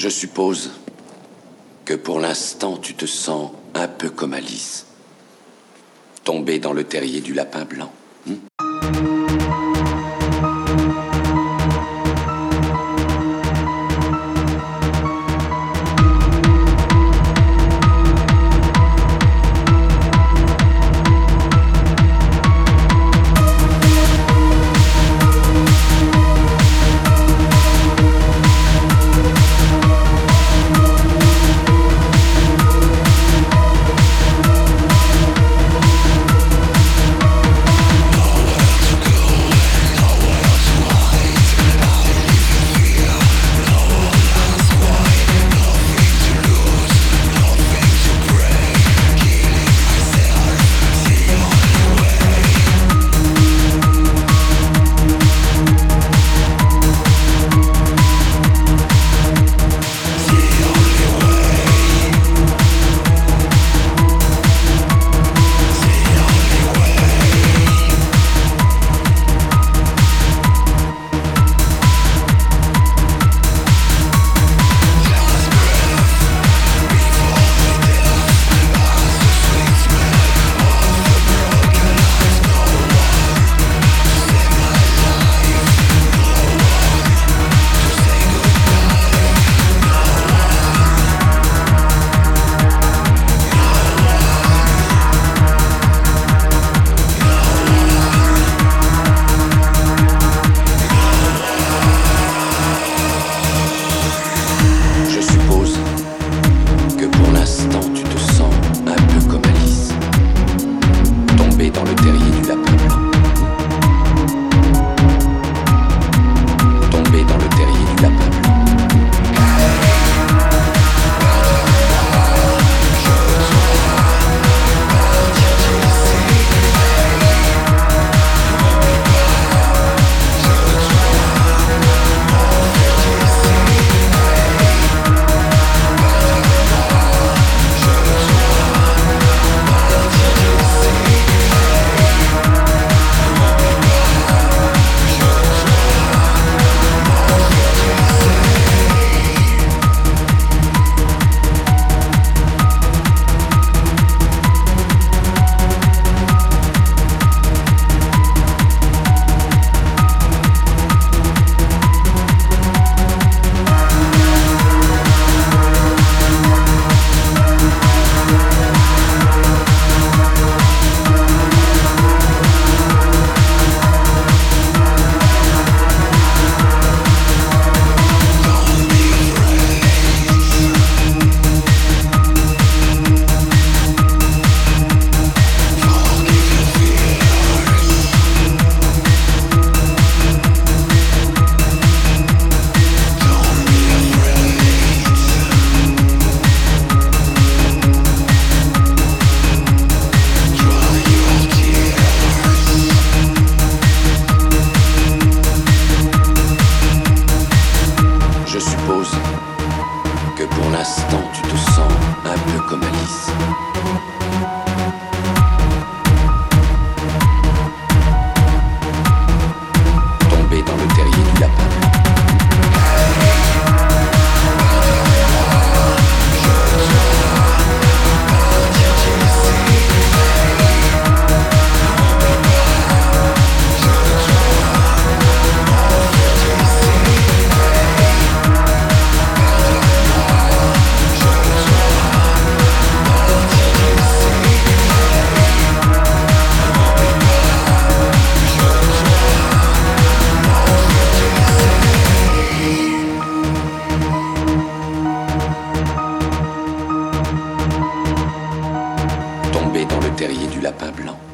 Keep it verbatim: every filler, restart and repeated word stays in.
Je suppose que pour l'instant tu te sens un peu comme Alice, tombée dans le terrier du lapin blanc. Hmm? Dans le terrier du lapin blanc. Tombé dans le terrier du lapin blanc. Je suppose que pour l'instant tu te sens un peu comme Alice. Tombée dans le terrier du lapin blanc. Tombé dans le terrier du lapin blanc.